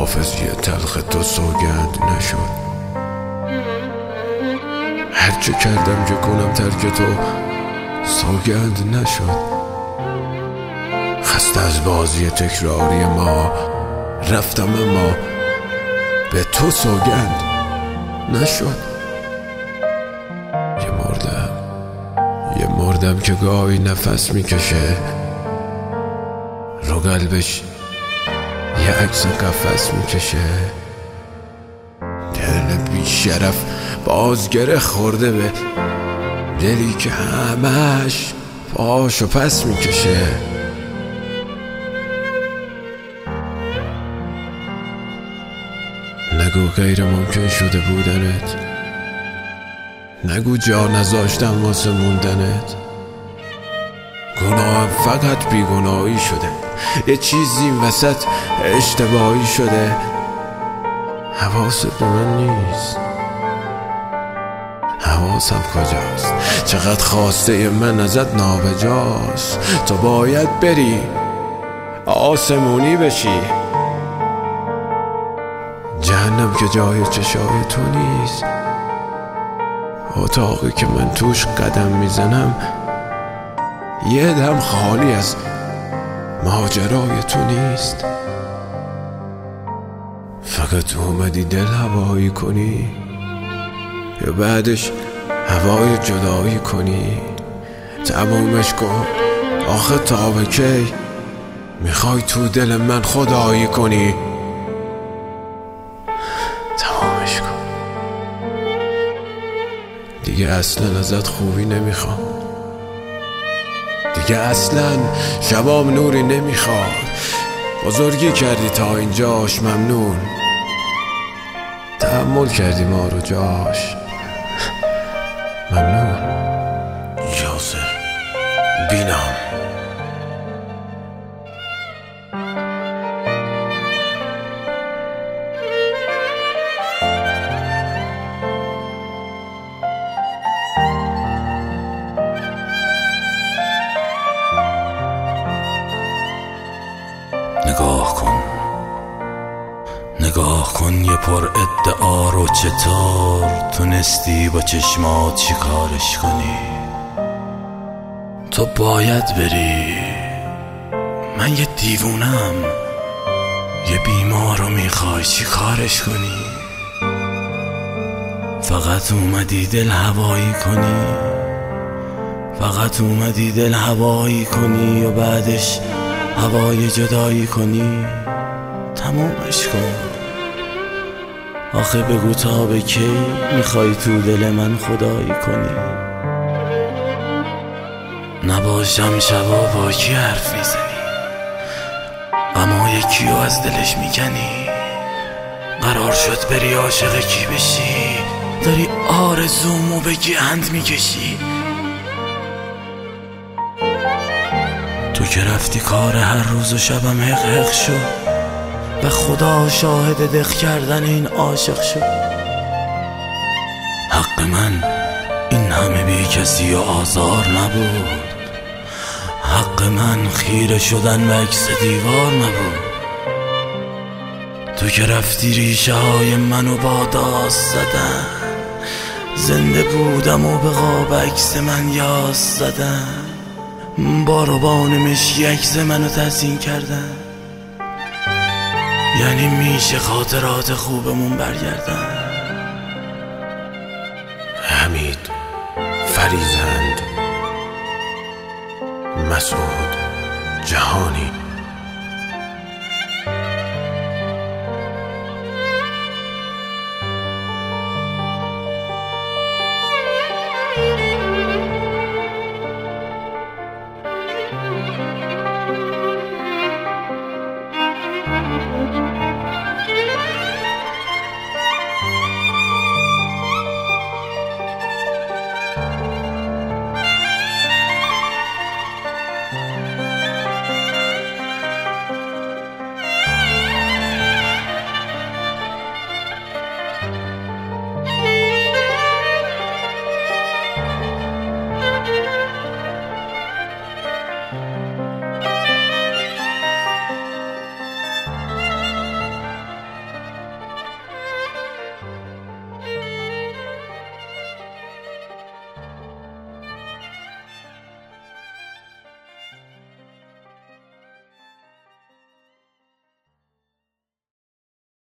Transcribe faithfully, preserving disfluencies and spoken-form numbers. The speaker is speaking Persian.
حافظی تلخ تو سوگند نشد. هرچه کردم که کنم ترک تو سوگند نشد. خسته از بازی تکراری ما رفتم اما به تو سوگند نشد. یه مردم یه مردم که گاهی نفس میکشه، رو قلبش یه عکس قفس میکشه. دل بی شرف بازگره خورده به دلی که همش پاشو پس میکشه. نگو غیر ممکن شده بودنت، نگو جا نذاشتم واسه موندنت. گناهم فقط بیگناهی شده، یه چیزی این وسط اشتباهی شده. حواست به من نیست، حواسم کجاست؟ چقدر خواسته من ازت نابجاست. تو باید بری آسمونی بشی، جهنم که جای چشای تو نیست. اتاقی که من توش قدم میزنم یه دم خالی از ماجرای تو نیست. فقط اومدی دل هوایی کنی یا بعدش هوای جدایی کنی؟ تمومش کن آخه تا به کی میخوای تو دل من خدایی کنی؟ تمامش کن دیگه، اصلا ازت خوبی نمیخوام، دیگه اصلا شبام نوری نمیخواد. بزرگی کردی تا اینجاش ممنون، تحمل کردی ما رو جاش ممنون. یاسر بینام نگاه کن نگاه کن یه پر ادعا رو چطور تونستی با چشمات چی کارش کنی؟ تو باید بری، من یه دیوونم، یه بیمار رو میخوای چی کارش کنی؟ فقط اومدی دل هوایی کنی، فقط اومدی دل هوایی کنی و بعدش هوای جدایی کنی. تمومش کن آخه بگو تا به کی میخوای تو دل من خدایی کنی؟ نباشم شبا با کی حرف میزنی، غمای کیو از دلش میکنی؟ قرار شد بری عاشق کی بشی؟ داری آرزومو به گند میکشی. تو که رفتی کار هر روز و شبم حق حق شد و خدا شاهد دق کردن این عاشق شد. حق من این همه بی کسی و آزار نبود، حق من خیره شدن و عکس دیوار نبود. تو که رفتی ریشه های منو با داست زدن، زنده بودم و به قاب عکس من یاس زدن. با روبان مشکی عکس منو تزیین کردن، یعنی میشه خاطرات خوبمون برگردن. حمید فریزند، مسعود جهانی.